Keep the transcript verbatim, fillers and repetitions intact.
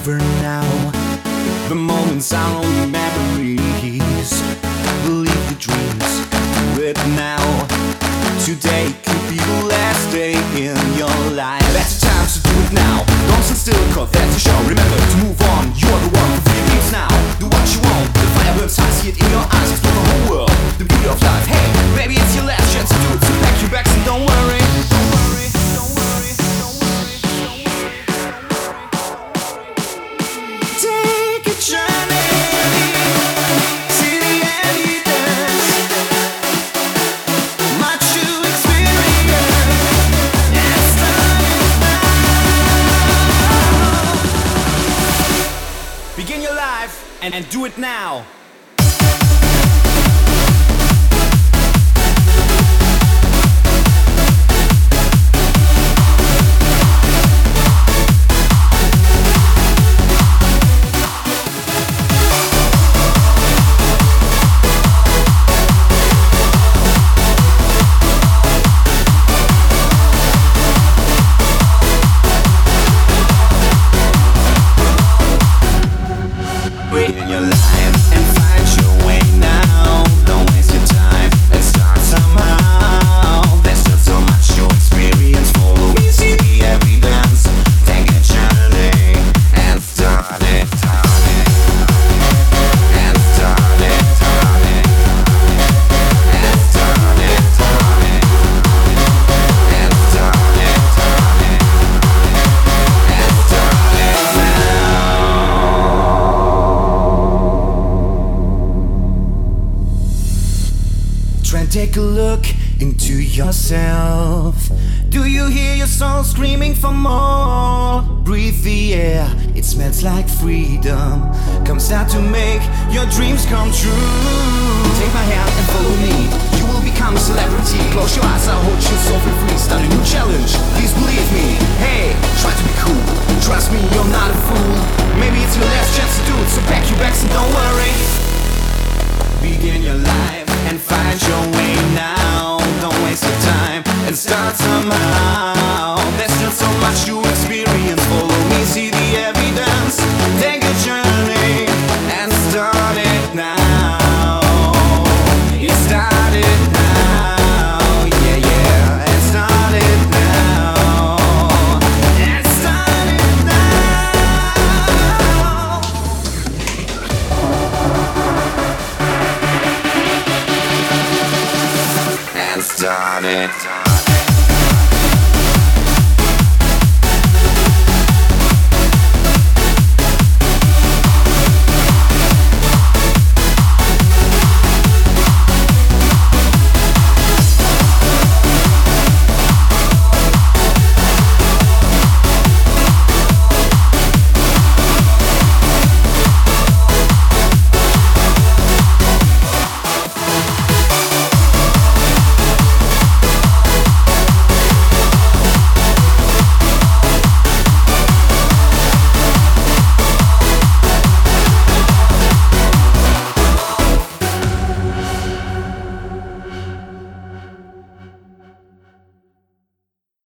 over now. The moments are only memories. Believe the dreams, do it now. Today could be the last day in your life. That's the time to do it now. Don't sit still, cause that's the show. Remember to move on, you're the one who feels now. Do what you want, the fire burns high, see it in your eyes. Explore the whole world, the beauty of life. Hey, maybe it's your last chance to do it. So pack your bags and don't worry. Don't worry, don't worry, don't worry, don't worry. Take a journey. See the evidence. Much to experience. It's time now. Begin your life and, and do it now. Begin your life and find your way now. Don't waste your time and start somehow. There's still so much to experience. Follow me, see the evidence. Take a journey and start it, start it, and start it, start it, and start it, start it, and start it, start it, and start it now. Try and take a look into yourself. Do you hear your soul screaming for more? Breathe the air, it smells like freedom. Comes out to make your dreams come true. Take my hand and follow me. You will become a celebrity. Close your eyes, I'll hold you so feel free. Start a new challenge, please believe me. Hey, try to be cool. Trust me, you're not a fool. Maybe it's your last chance to do it. So pack your bags and don't worry. Begin your life and find your way now. Don't waste your time and start somehow. There's still so much to experience. Follow me, see the evidence. Take a journey and start it now. You start it now. Yeah, yeah. And start it now. And start it now. And start it.